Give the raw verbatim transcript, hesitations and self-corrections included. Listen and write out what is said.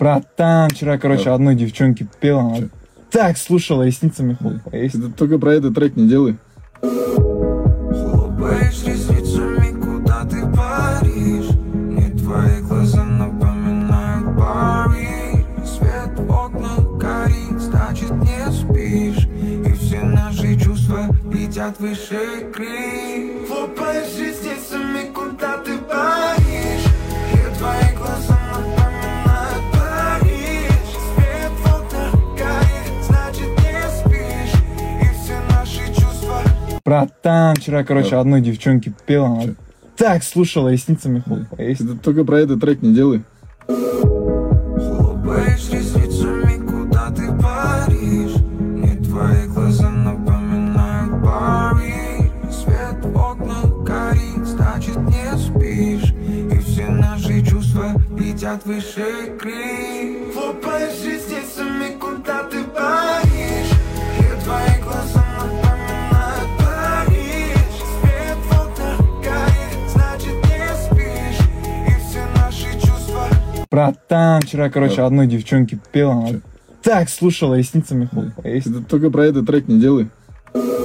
Братан, вчера, короче, Да. одной девчонке пел, она Чё? так слушала, ресницами хлопала. Ты только про этот трек не делай. Хлопаешь ресницами, куда ты паришь? Мне твои глаза напоминают Париж. Свет в окнах горит, значит не спишь. И все наши чувства летят выше крик. Хлопаешь ресницами, куда ты паришь? Мне твои глаза напоминают Париж. Свет в окнах горит, значит не спишь. И все наши чувства. Братан, вчера, короче, Да. одной девчонке пел, она Чё? так слушала, ресницами хлопала. Ты только про этот трек не делай. Хлопаешь ресницами, куда ты паришь? Мне твои глаза напоминают Париж. Свет в окнах горит, значит не спишь. И все наши чувства летят выше крик. Хлопаешь ресницами, куда ты паришь? Мне твои глаза напоминают Париж. Свет в окнах горит, значит не спишь. И все наши чувства. Братан, вчера, короче, Да. одной девчонке пел, она Чё? так слушала, ресницами хлопала. Ты только про этот трек не делай.